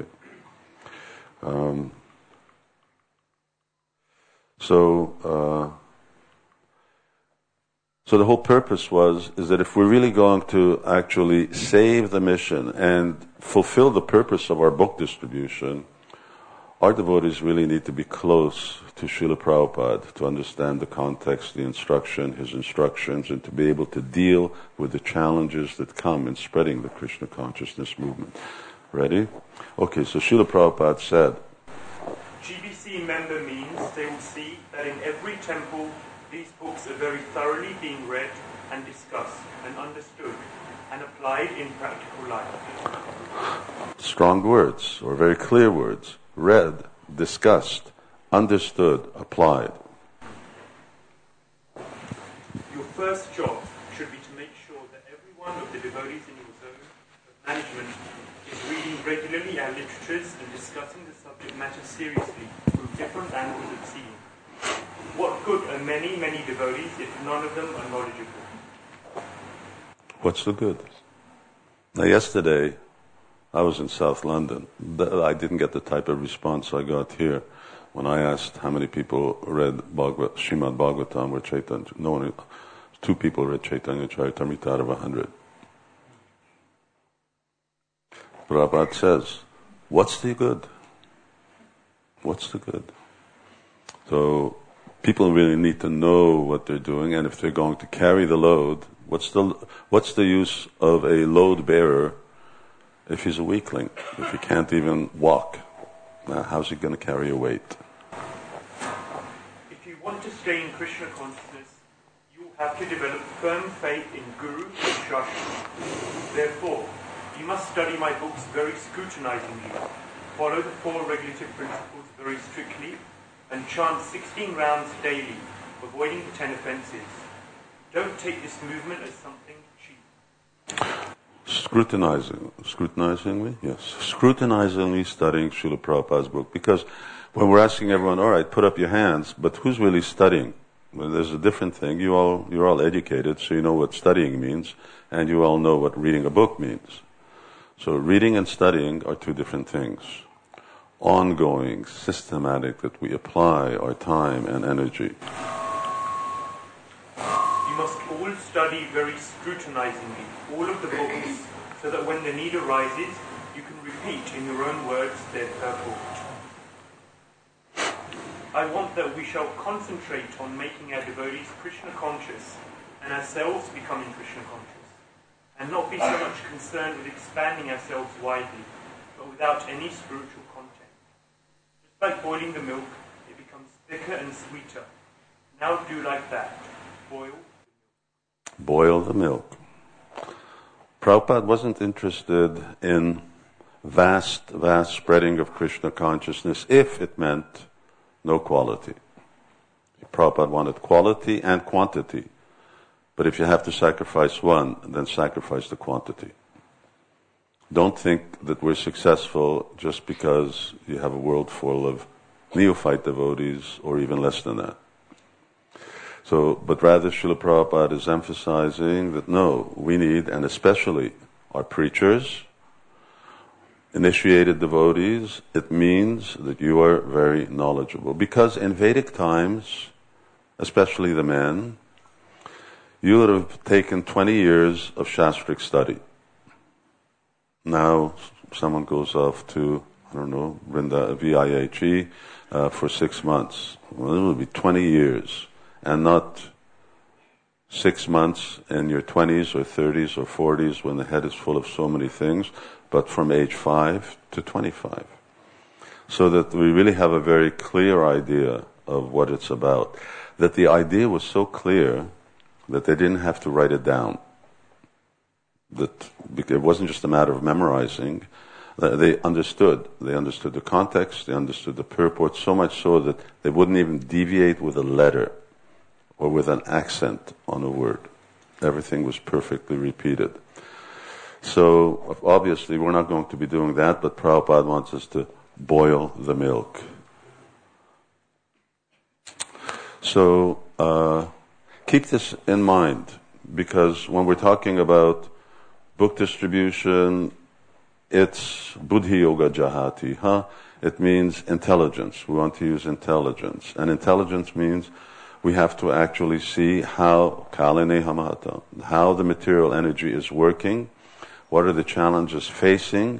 Speaker 1: So the whole purpose is that if we're really going to actually save the mission and fulfill the purpose of our book distribution, our devotees really need to be close to Srila Prabhupada to understand the context, his instructions, and to be able to deal with the challenges that come in spreading the Krishna consciousness movement. Ready? Okay, so Srila Prabhupada said,
Speaker 3: GBC member means they will see that in every temple these books are very thoroughly being read and discussed and understood and applied in practical life.
Speaker 1: Strong words, or very clear words. Read, discussed, understood, applied.
Speaker 3: Your first job should be to make sure that every one of the devotees in your zone of management is reading regularly our literatures and discussing the subject matter seriously through different angles of seeing. What good are many, many devotees if none of them are knowledgeable?
Speaker 1: What's the good? Now, yesterday, I was in South London. I didn't get the type of response I got here when I asked how many people read Srimad Bhagavatam or Chaitanya. No one, 2 people read Chaitanya Charitamrita out of 100. Prabhupada says, what's the good? What's the good? So people really need to know what they're doing, and if they're going to carry the load, what's the use of a load bearer if he's a weakling, if he can't even walk? How's he going to carry a weight?
Speaker 3: If you want to stay in Krishna consciousness, you have to develop firm faith in Guru and Shastra. Therefore, you must study my books very scrutinizingly, follow the 4 regulative principles very strictly, and chant 16 rounds daily, avoiding the 10 offenses. Don't take this movement as something cheap.
Speaker 1: Scrutinizingly? Yes. Scrutinizingly studying Srila Prabhupada's book. Because when we're asking everyone, all right, put up your hands, but who's really studying? Well, there's a different thing. You're all educated, so you know what studying means, and you all know what reading a book means. So reading and studying are 2 different things. Ongoing, systematic, that we apply our time and energy.
Speaker 3: You must all study very scrutinizingly all of the books, so that when the need arises, you can repeat in your own words their purport. I want that we shall concentrate on making our devotees Krishna conscious and ourselves becoming Krishna conscious, and not be so much concerned with expanding ourselves widely, but without any spiritual content. Just like boiling the milk, it becomes thicker and sweeter. Now do like that.
Speaker 1: Boil the milk. Prabhupada wasn't interested in vast spreading of Krishna consciousness if it meant no quality. Prabhupada wanted quality and quantity. But if you have to sacrifice one, then sacrifice the quantity. Don't think that we're successful just because you have a world full of neophyte devotees or even less than that. But rather Srila Prabhupada is emphasizing that no, we need, and especially our preachers, initiated devotees, it means that you are very knowledgeable. Because in Vedic times, especially the men, you would have taken 20 years of Shastric study. Now, someone goes off to, VIHE for 6 months. Well, it will be 20 years. And not 6 months in your 20s or 30s or 40s when the head is full of so many things, but from age 5 to 25. So that we really have a very clear idea of what it's about. that the idea was so clear that they didn't have to write it down. That it wasn't just a matter of memorizing. They understood. They understood the context. They understood the purport, so much so that they wouldn't even deviate with a letter or with an accent on a word. Everything was perfectly repeated. So obviously we're not going to be doing that, but Prabhupada wants us to boil the milk. So keep this in mind, because when we're talking about book distribution, it's Buddhi Yoga Jahati. It means intelligence. We want to use intelligence. And intelligence means we have to actually see how Kaline Hamata, how the material energy is working, what are the challenges facing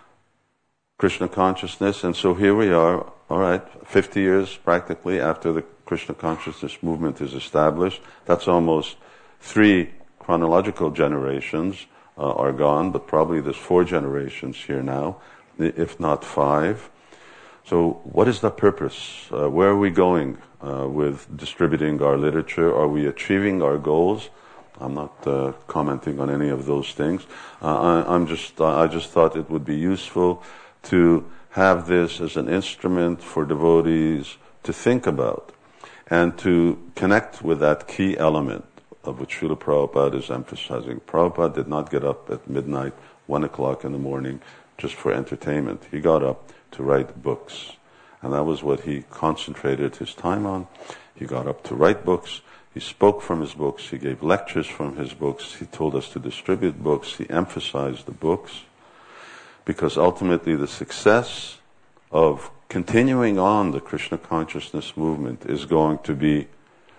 Speaker 1: Krishna consciousness. And so here we are, 50 years practically after the Krishna consciousness movement is established. That's almost 3 chronological generations are gone, but probably there's 4 generations here now, if not 5. So what is the purpose? Where are we going with distributing our literature? Are we achieving our goals? I'm not commenting on any of those things. I just thought it would be useful to have this as an instrument for devotees to think about and to connect with that key element of which Srila Prabhupada is emphasizing. Prabhupada did not get up at midnight, 1 o'clock in the morning, just for entertainment. He got up to write books. And that was what he concentrated his time on. He got up to write books. He spoke from his books. He gave lectures from his books. He told us to distribute books. He emphasized the books. Because ultimately the success of continuing on the Krishna consciousness movement is going to be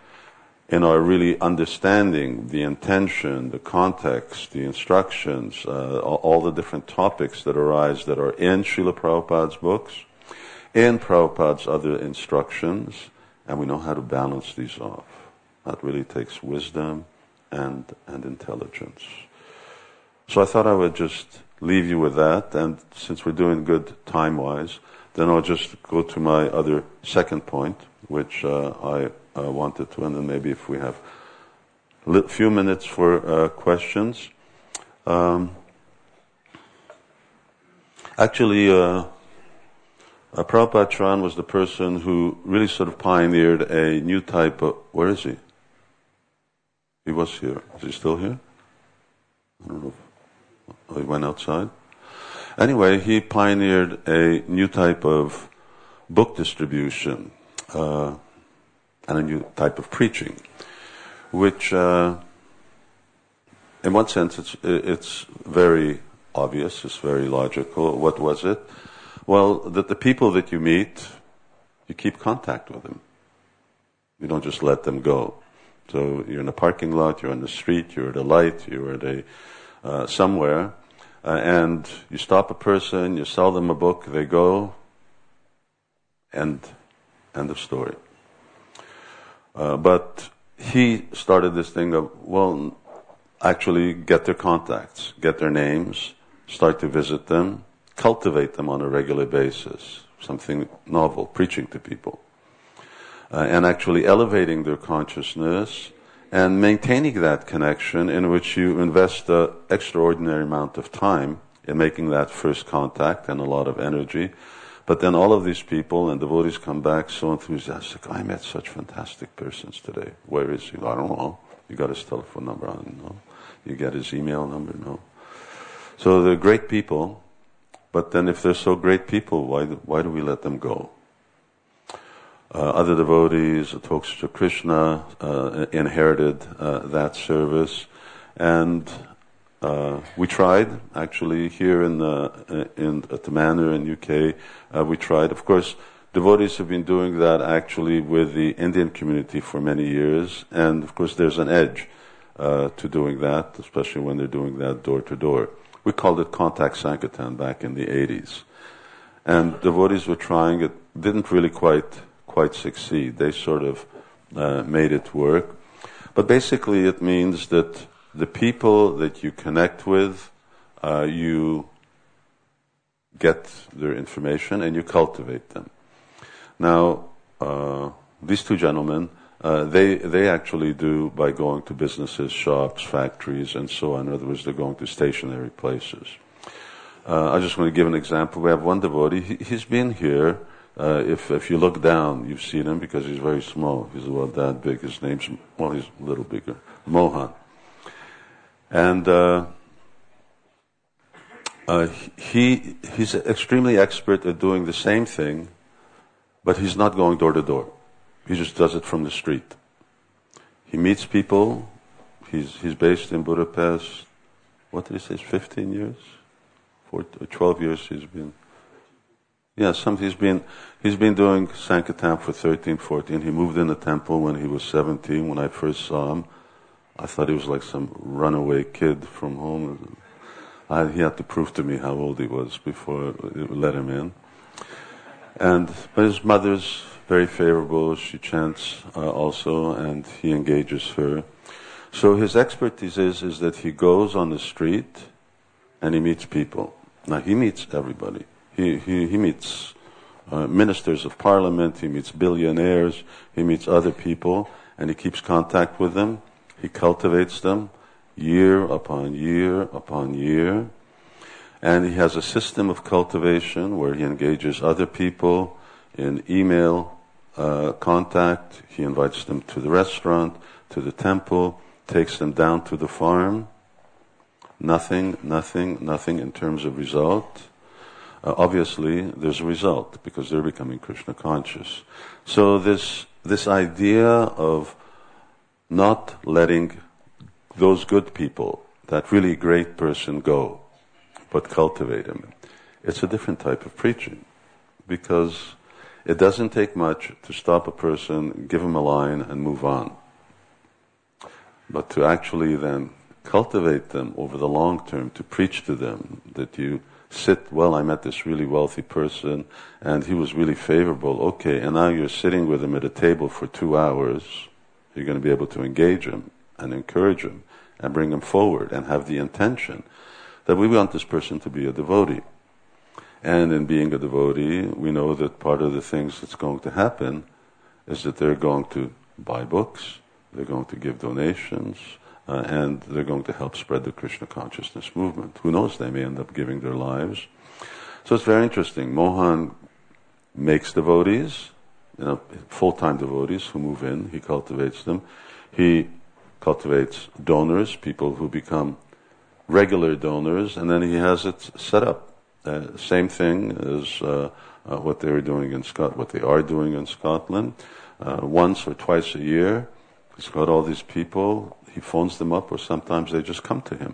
Speaker 1: in our really understanding the intention, the context, the instructions, all the different topics that arise that are in Srila Prabhupada's books, in Prabhupada's other instructions, and we know how to balance these off. That really takes wisdom and intelligence. So I thought I would just leave you with that, and since we're doing good time-wise, then I'll just go to my other second point, which I wanted to, and then maybe if we have a few minutes for questions. Actually, Prabhupada Charan was the person who really sort of pioneered a new type of... Where is he? He was here. Is he still here? I don't know. He went outside. Anyway, he pioneered a new type of book distribution and a new type of preaching, which, in one sense, it's very obvious, it's very logical. What was it? Well, that the people that you meet, you keep contact with them. You don't just let them go. So you're in a parking lot, you're on the street, you're at a light, you're at somewhere, and you stop a person, you sell them a book, they go, and end of story. But he started this thing of, well, actually get their contacts, get their names, start to visit them, cultivate them on a regular basis, something novel, preaching to people, and actually elevating their consciousness and maintaining that connection, in which you invest an extraordinary amount of time in making that first contact and a lot of energy. But then all of these people and devotees come back so enthusiastic. I met such fantastic persons today. Where is he? I don't know. You got his telephone number? I don't know. You get his email number? No. So they're great people, but then if they're so great people, why do we let them go? Other devotees, Toksha Krishna, inherited that service, and we tried actually here at the Manor in UK. We tried. Of course, devotees have been doing that actually with the Indian community for many years, and of course there's an edge to doing that, especially when they're doing that door to door. We called it Contact Sankirtan back in the 80s, and devotees were trying it. Didn't really quite succeed. They sort of made it work. But basically it means that the people that you connect with, you get their information and you cultivate them. Now, these two gentlemen They actually do by going to businesses, shops, factories, and so on. In other words, they're going to stationary places. I just want to give an example. We have one devotee. He's been here. If you look down, you've seen him because he's very small. He's about that big. His name's, well, he's a little bigger. Mohan. And he's extremely expert at doing the same thing, but he's not going door to door. He just does it from the street. He meets people. He's based in Budapest. What did he say? 15 years? 12 years he's been. Yeah, he's been doing Sankirtan for 13, 14. He moved in the temple when he was 17. When I first saw him, I thought he was like some runaway kid from home. He had to prove to me how old he was before I let him in. But his mother's very favorable. She chants also, and he engages her. So his expertise is that he goes on the street and he meets people. Now he meets everybody. He meets ministers of parliament, he meets billionaires, he meets other people, and he keeps contact with them. He cultivates them year upon year upon year. And he has a system of cultivation where he engages other people in email contact. He invites them to the restaurant, to the temple, takes them down to the farm. Nothing in terms of result. Obviously, there's a result because they're becoming Krishna conscious. So this idea of not letting those good people, that really great person, go, but cultivate him, it's a different type of preaching, because it doesn't take much to stop a person, give him a line, and move on. But to actually then cultivate them over the long term, to preach to them that you sit, well, I met this really wealthy person and he was really favorable. Okay, and now you're sitting with him at a table for 2 hours. You're going to be able to engage him and encourage him and bring him forward and have the intention that we want this person to be a devotee. And in being a devotee, we know that part of the things that's going to happen is that they're going to buy books, they're going to give donations, and they're going to help spread the Krishna consciousness movement. Who knows, they may end up giving their lives. So it's very interesting. Mohan makes devotees, full-time devotees who move in. He cultivates them. He cultivates donors, people who become regular donors, and then he has it set up. Same thing as what they are doing in Scotland. Once or twice a year, he's got all these people. He phones them up, or sometimes they just come to him.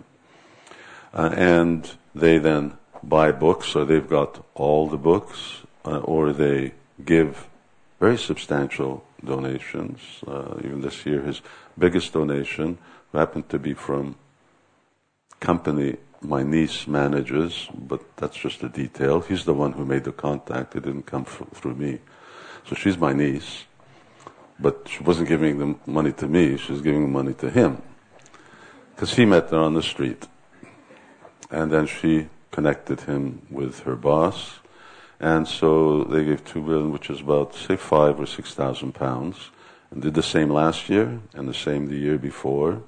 Speaker 1: And they then buy books, or they've got all the books, or they give very substantial donations. Even this year, his biggest donation happened to be from company my niece manages, but that's just a detail. He's the one who made the contact. It didn't come through me. So she's my niece. But she wasn't giving the money to me, she was giving the money to him. Because he met her on the street. And then she connected him with her boss. And so they gave 2 billion, which is about, say, 5,000 or 6,000 pounds. And did the same last year, and the same the year before.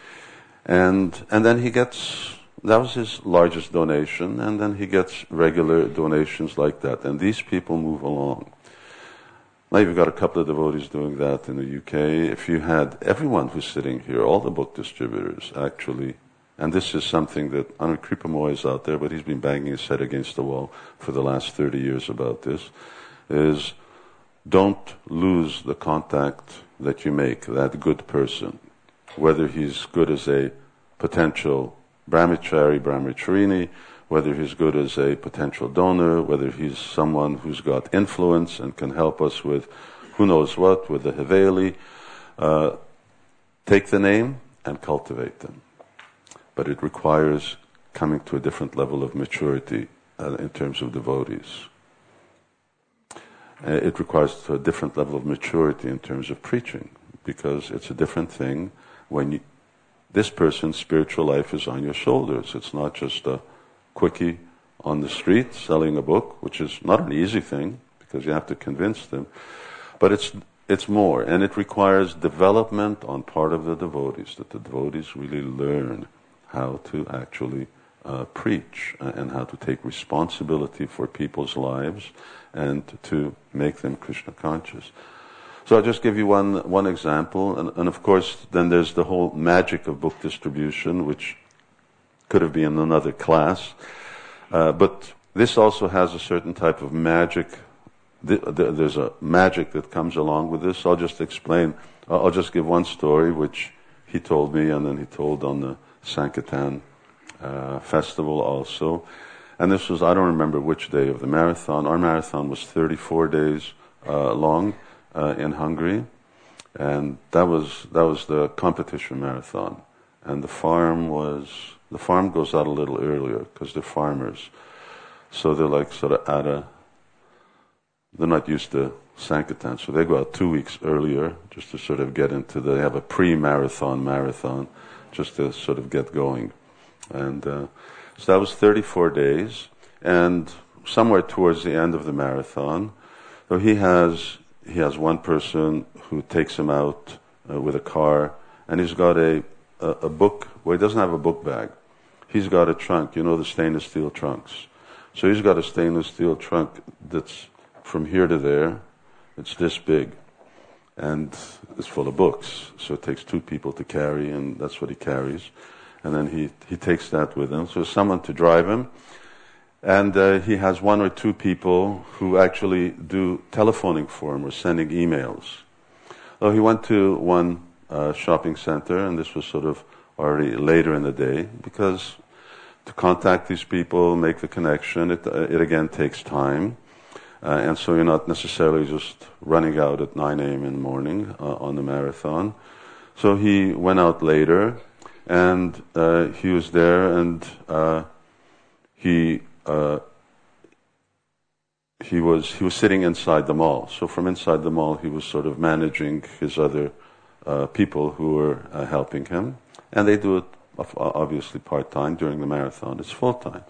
Speaker 1: And then he gets, that was his largest donation, and then he gets regular donations like that. And these people move along. Now you've got a couple of devotees doing that in the UK. If you had everyone who's sitting here, all the book distributors actually, and this is something that, I don't know, Kripamoy is out there, but he's been banging his head against the wall for the last 30 years about this, is don't lose the contact that you make, that good person, whether he's good as a potential brahmachari, brahmacharini, whether he's good as a potential donor, whether he's someone who's got influence and can help us with who knows what, with the Haveli. Take the name and cultivate them. But it requires coming to a different level of maturity in terms of devotees. It requires a different level of maturity in terms of preaching, because it's a different thing when this person's spiritual life is on your shoulders. It's not just a quickie on the street selling a book, which is not an easy thing because you have to convince them. But it's it's more, and it requires development on part of the devotees, that the devotees really learn how to actually preach and how to take responsibility for people's lives and to make them Krishna conscious. So I'll just give you one example, and of course then there's the whole magic of book distribution, which could have been another class, but this also has a certain type of magic. There's a magic that comes along with this. I'll just explain. I'll just give one story which he told me, and then he told on the Sankirtan festival also. And this was, I don't remember which day of the marathon. Our marathon was 34 days long in Hungary, and that was the competition marathon. And the farm goes out a little earlier because they're farmers, so they're like sort of they're not used to Sankirtan, so they go out 2 weeks earlier just to sort of get into they have a marathon, just to sort of get going. And so that was 34 days, and somewhere towards the end of the marathon, so he has one person who takes him out with a car, and he's got a book. Well, he doesn't have a book bag. He's got a trunk, the stainless steel trunks. So he's got a stainless steel trunk that's from here to there. It's this big, and it's full of books. So it takes 2 people to carry, and that's what he carries. And then he takes that with him. So someone to drive him. And he has 1 or 2 people who actually do telephoning for him or sending emails. So he went to one shopping center, and this was sort of already later in the day, because to contact these people, make the connection, it again takes time. And so you're not necessarily just running out at 9 a.m. in the morning on the marathon. So he went out later, and he was there, and he was sitting inside the mall. So from inside the mall, he was sort of managing his other people who were helping him, and they do it obviously part-time. During the marathon, it's full-time.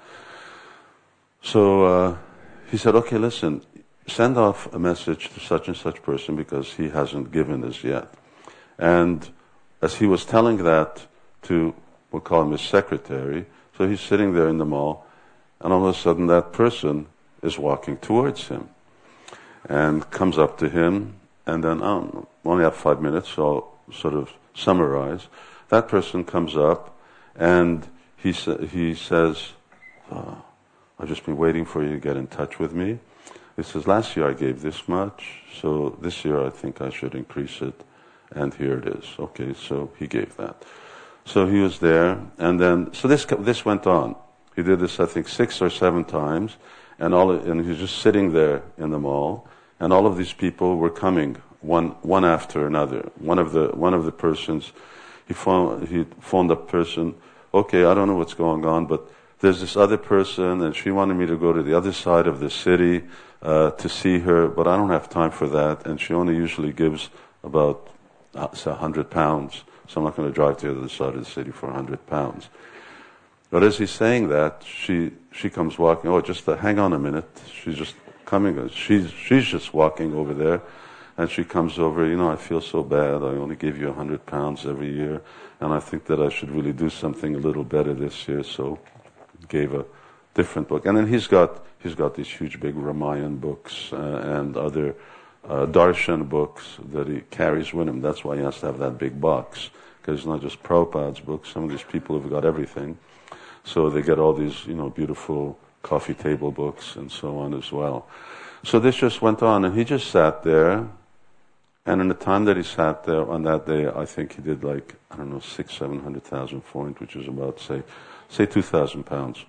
Speaker 1: So he said, okay, listen, send off a message to such and such person because he hasn't given this yet. And as he was telling that to, we'll call him his secretary, so he's sitting there in the mall, and all of a sudden that person is walking towards him and comes up to him, and then, I only have 5 minutes, so I'll sort of summarize. That person comes up, and he says, I've just been waiting for you to get in touch with me. He says, last year I gave this much, so this year I think I should increase it, and here it is. Okay, so he gave that. So he was there, and then, so this went on. He did this, I think, 6 or 7 times, and he was just sitting there in the mall, and all of these people were coming, one after another. One of the persons, he phoned up person, okay, I don't know what's going on, but there's this other person, and she wanted me to go to the other side of the city to see her, but I don't have time for that, and she only usually gives about 100 pounds, so I'm not going to drive to the other side of the city for 100 pounds. But as he's saying that, she comes walking, just hang on a minute, she's just coming, she's just walking over there, and she comes over, I feel so bad, I only give you 100 pounds every year, and I think that I should really do something a little better this year, so gave a different book. And then he's got these huge big Ramayan books and other darshan books that he carries with him. That's why he has to have that big box, because it's not just Prabhupada's books. Some of these people have got everything. So they get all these, beautiful coffee table books and so on as well. So this just went on, and he just sat there, and in the time that he sat there on that day, I think he did 600,000-700,000 forint, which is about, say 2,000 pounds.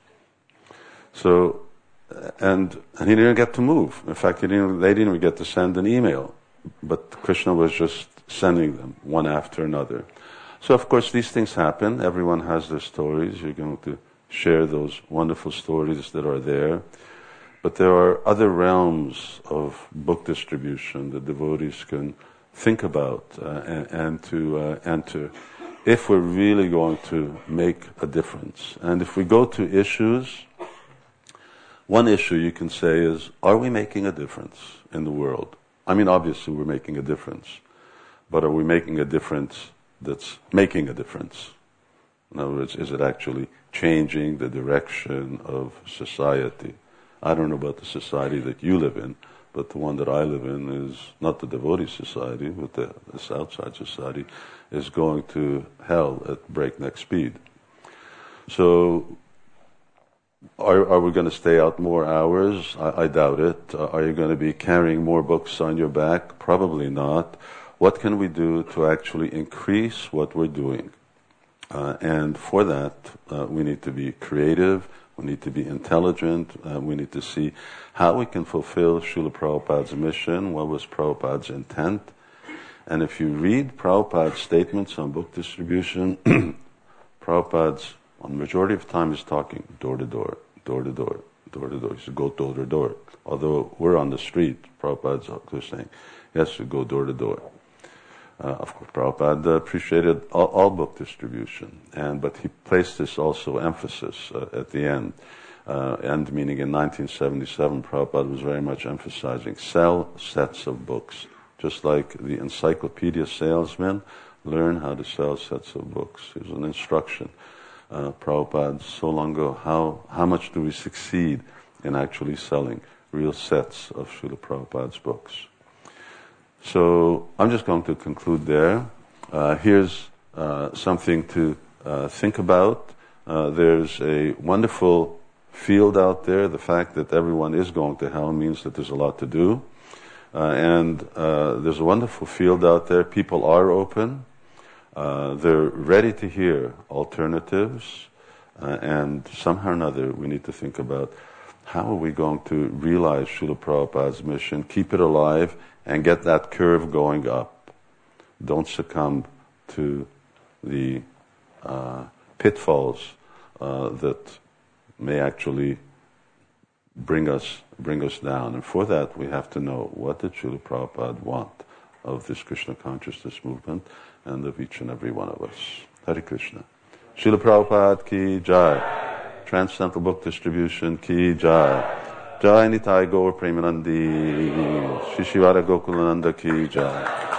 Speaker 1: So, and he didn't get to move. In fact, they didn't even get to send an email. But Krishna was just sending them one after another. So of course these things happen. Everyone has their stories. You're going to share those wonderful stories that are there. But there are other realms of book distribution that devotees can think about and to enter, if we're really going to make a difference. And if we go to issues, one issue you can say is, are we making a difference in the world? I mean, obviously we're making a difference, but are we making a difference that's making a difference? In other words, is it actually changing the direction of society? I don't know about the society that you live in, but the one that I live in is not the devotee society, but this outside society is going to hell at breakneck speed. So, are we going to stay out more hours? I doubt it. Are you going to be carrying more books on your back? Probably not. What can we do to actually increase what we're doing? And for that, we need to be creative, we need to be intelligent, we need to see how we can fulfill Srila Prabhupada's mission, what was Prabhupada's intent. And if you read Prabhupada's statements on book distribution, Prabhupada's, on the majority of the time, is talking door to door, door to door, door to door. He should go door to door. Although we're on the street, Prabhupada's saying, yes, you go door to door. Of course, Prabhupada appreciated all book distribution, but he placed this also emphasis at the end. End meaning in 1977, Prabhupada was very much emphasizing sell sets of books. Just like the encyclopedia salesman, learn how to sell sets of books. Here's an instruction. Prabhupada, so long ago, how much do we succeed in actually selling real sets of Srila Prabhupada's books? So I'm just going to conclude there. Here's something to think about. There's a wonderful field out there. The fact that everyone is going to hell means that there's a lot to do. And there's a wonderful field out there. People are open. They're ready to hear alternatives. And somehow or another, we need to think about how are we going to realize Srila Prabhupada's mission, keep it alive, and get that curve going up. Don't succumb to the pitfalls that may actually bring us down. And for that, we have to know what did Srila Prabhupada want of this Krishna consciousness movement and of each and every one of us. Hare Krishna. Srila Prabhupada ki jai. Transcendental Book Distribution ki jai. Jai Nitai Gaur Premanandi, Shishivara Gokulananda ki jai.